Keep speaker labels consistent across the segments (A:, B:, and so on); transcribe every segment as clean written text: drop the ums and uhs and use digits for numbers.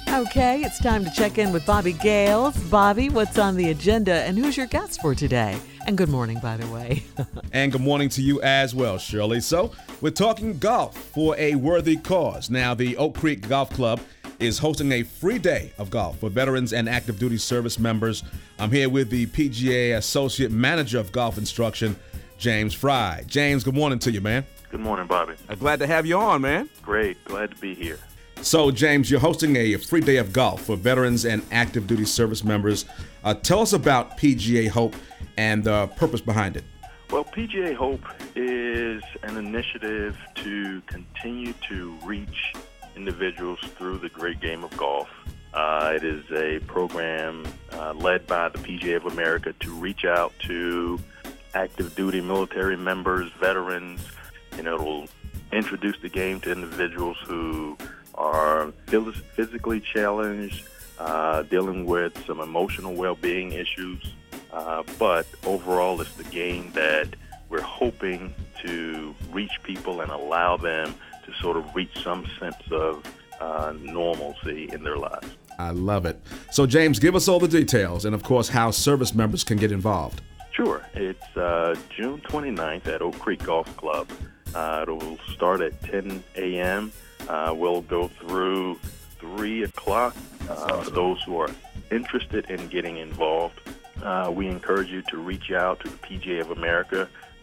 A: Okay, it's time to check in with Bobby Gales. Bobby, what's on the agenda and who's your guest for today? And good morning, by the way.
B: And good morning to you as well, Shirley. So we're talking golf for a worthy cause. Now, the Oak Creek Golf Club is hosting a free day of golf for veterans and active duty service members. I'm here with the PGA Associate Manager of Golf Instruction, James Fry. James, good morning to you, man.
C: Good morning, Bobby.
B: Glad to have you on, man.
C: Great. Glad to be here.
B: So, James, you're hosting a free day of golf for veterans and active duty service members. Tell us about PGA Hope and the purpose behind it.
C: Well, PGA Hope is an initiative to continue to reach individuals through the great game of golf. It is a program led by the PGA of America to reach out to active duty military members, veterans, and it will introduce the game to individuals who are physically challenged, dealing with some emotional well-being issues. But overall, it's the game that we're hoping to reach people and allow them to sort of reach some sense of normalcy in their lives.
B: I love it. So, James, give us all the details and, of course, how service members can get involved.
C: Sure. It's June 29th at Oak Creek Golf Club. It'll start at 10 a.m. We'll go through 3 o'clock. For those who are interested in getting involved, we encourage you to reach out to the PGA of America,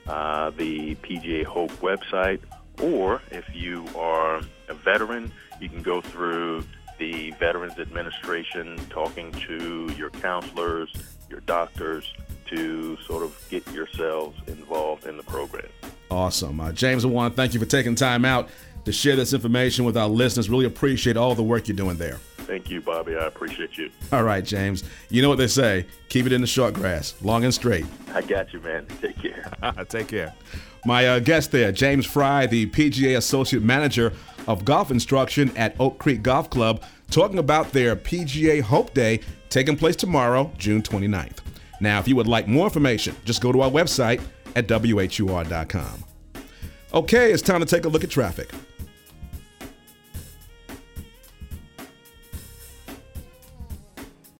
C: the PGA Hope website, or if you are a veteran, you can go through the Veterans Administration, talking to your counselors, your doctors, to sort of get yourselves involved in the program.
B: Awesome. James, I want to thank you for taking time out to share this information with our listeners. Really appreciate all the work you're doing there.
C: Thank you, Bobby. I appreciate you.
B: All right, James. You know what they say. Keep it in the short grass, long and straight.
C: I got you, man. Take care.
B: Take care. My guest there, James Fry, the PGA Associate Manager of Golf Instruction at Oak Creek Golf Club, talking about their PGA Hope Day taking place tomorrow, June 29th. Now, if you would like more information, just go to our website at whur.com. Okay, it's time to take a look at traffic.